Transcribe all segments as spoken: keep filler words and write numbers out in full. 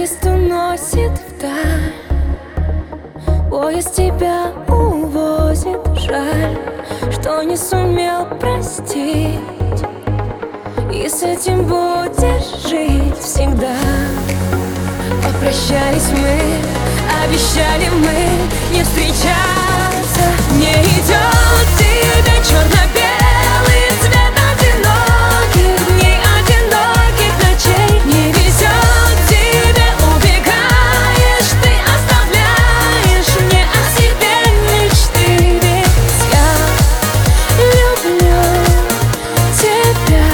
Поезд уносит вдаль, поезд тебя увозит. Жаль, что не сумел простить, и с этим будешь жить всегда. Попрощались мы, обещали мы не встречаться. Не идет тебе черно-белый цвет одиноких дней, одиноких ночей. Не везет тебе, убегаешь, ты оставляешь мне о себе мечты. Ведь я люблю тебя.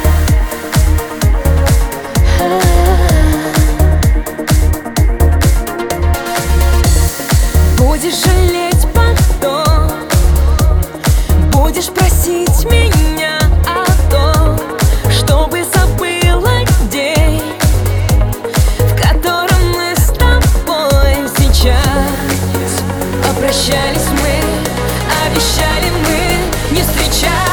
Будешь жалеть потом, будешь просить меня о том, чтобы забыла день, в котором мы с тобой сейчас. Попрощались мы, обещали мы не встречаться.